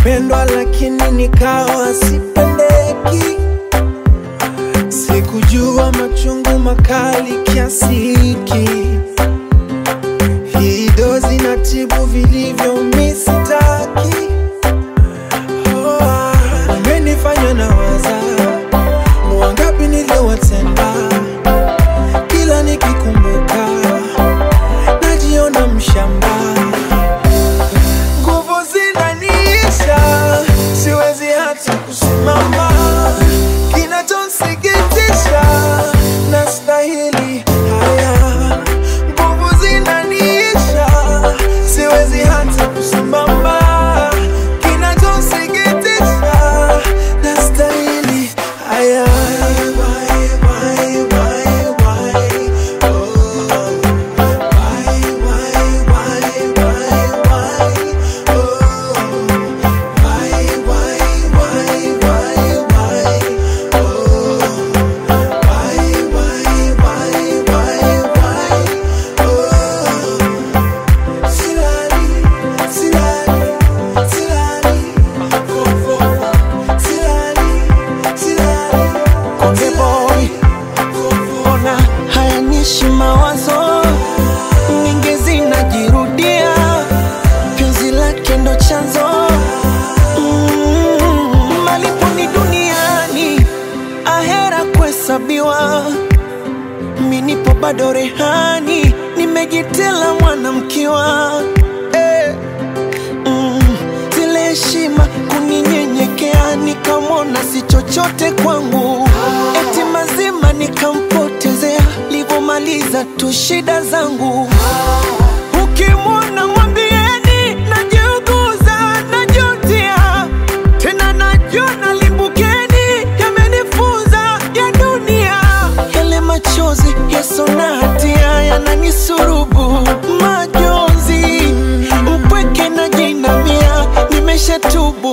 kupendwa lakini nikawa sipendeki. Sikujua machungu makali kiasi hiki. Hii dozi inatibu vilivyo misitaki. Umenifanya nawaza wangapi niliowatenda. Kila nikikumbuka najiona mshamba. Nguvu zinaniisha, siwezi hata kusimama. Kinachonisikitisha, nastahili haya. Nguvu zinaniisha, siwezi hata kusimama. Kinachonisikitisha, nastahili haya. Mawazo mingi zinajirudia, penzi lake ndo chanzo. Malipo ni duniani, ahera kuhesabiwa. Mimi nipo bado rehani, nimejitela mwanamkiwa. Zile heshima kuninyenyekea, nikamwona si chochote kwangu. Eti mazima nikampotezea, livomaliza tu shida zangu. Ukimwona mwambieni najiuguza, najutia. Tena najiona limbukeni, yamenifunza ya dunia. Yale machozi yaso na hatia yananisurubu majonzi. Upweke na jinamia, nimeshatubu